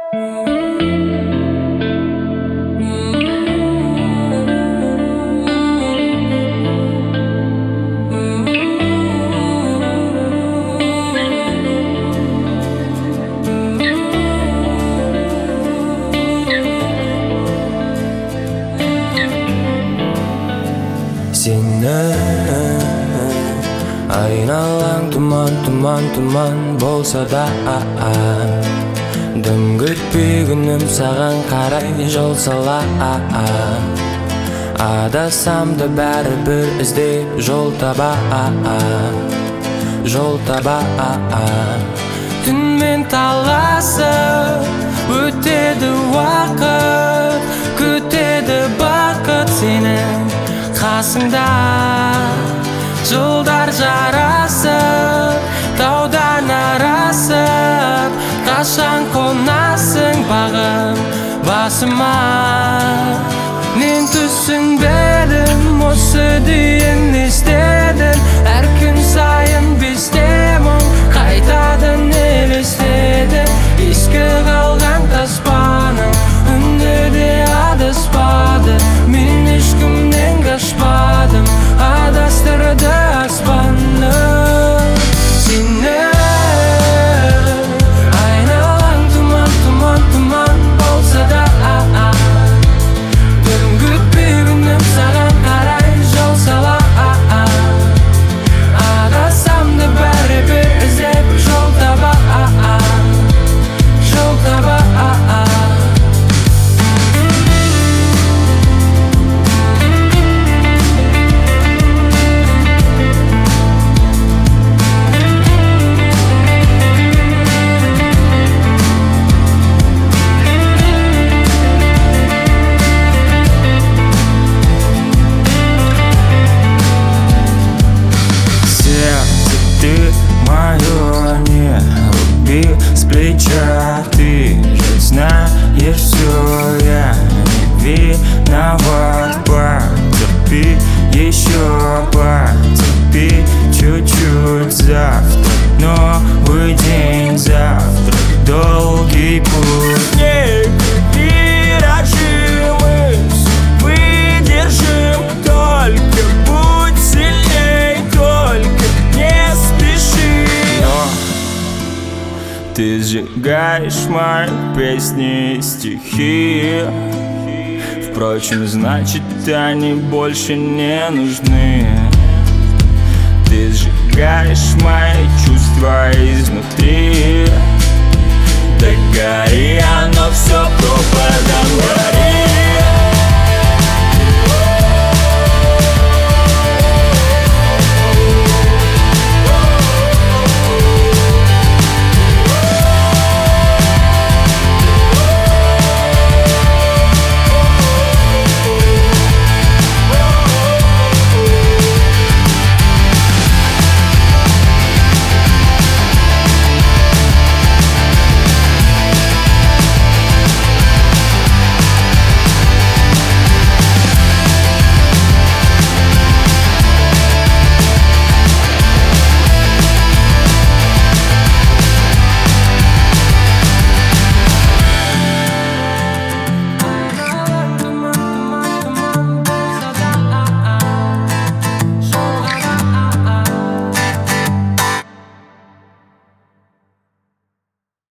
Айналаң тұман, тұман, тұман болса да дым күтпей күнім саған қарай жол сала Адасам да бәрібір іздеп жол таба Түнмен таласып өтеді уақыт, күтеді бақыт сенің қасыңда Жылдар жарасып, таудан арасып Қашан қонасың бағым басыма Мен түсінбедім, осы дейін естедім Әр күн сайын бесте мұң қайтадан елестедім Ескі қалған таспаның үнді де адаспады Мен ешкімнен қашпадым Адастырды аспанның сені Айналаң тұман, тұман, тұман болса да Дым күтпей күнім саған қарай жол сала Адасам да бәрібір іздеп жол таба Моё не руби с плеча, ты же знаешь всё, я не виноват. Потерпи еще, потерпи чуть-чуть завтра. Новый день, завтра долгий путь. Миражи мы выдержим, только будь сильней, только не спеши. Но ты сжигаешь мои песни и стихи. Впрочем, значит, они больше не нужны. Ты сжигаешь мои чувства изнутри. Да горит